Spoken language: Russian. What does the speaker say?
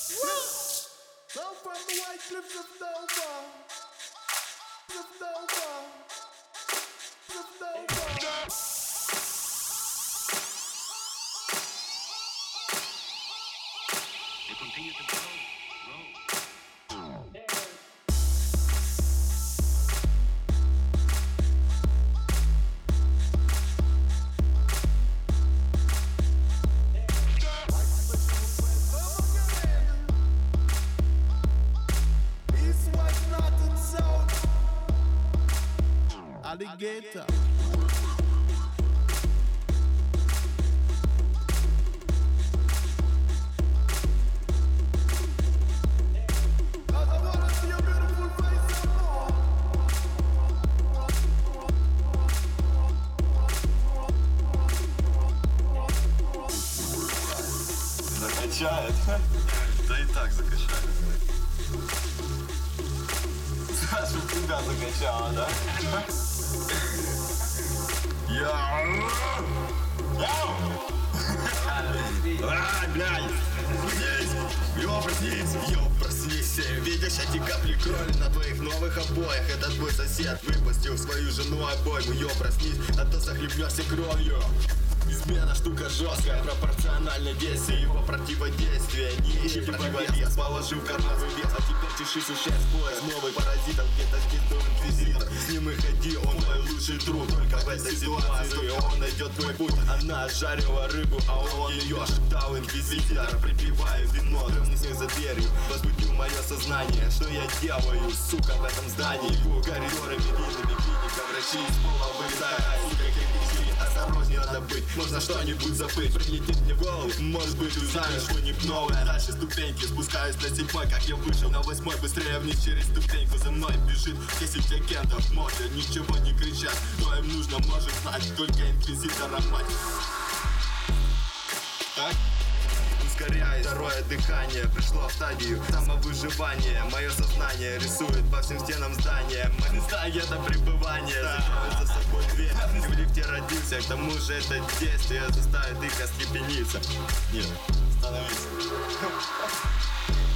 Down from the white cliffs of Dover. Of Dover. Of Dover. You continue to grow. Alligator. Закачает. Да и так закачает. Саша тебя закачала, да? Блядь! Проснись, видишь эти капли крови на твоих новых обоях. Этот твой сосед выпустил свою жену обойму. Проснись, а то захлебнешься кровью. Измена штука жесткая, пропорционально действию его противодействия. Не ищи противовес, положи в карман вес. А теперь чеши сушать пояс. Новый паразитом где-то здесь был инквизитор. С ним и ходи, он твой лучший друг. Только в этой ситуации он найдет твой путь. Она жарила рыбу, а он ее шептал инквизитор. Припиваю вино, снег за дверью. Возбудил мое сознание, что я делаю, сука, в этом здании. Коридорами длинными клиника, врачи из пола вылетают. Сука, кирпичи, осторожнее надо быть. Можно что-нибудь забыть, прилетит мне в голову. Может быть, узнаешь что-нибудь новое. Дальше ступеньки, спускаюсь на 7-й, как я вышел на 8-й. Быстрее вниз через ступеньку, за мной бежит 10 агентов. Может, ничего не кричат, но им нужно, может знать только инквизитора мать. Так? Ускоряюсь, второе дыхание пришло в стадию самовыживания. Мое сознание рисует по всем стенам здания. Места это пребывание, закроют за собой дверь. Ты в лифте родился, к тому же это действие заставит их остепениться. Нет, остановись.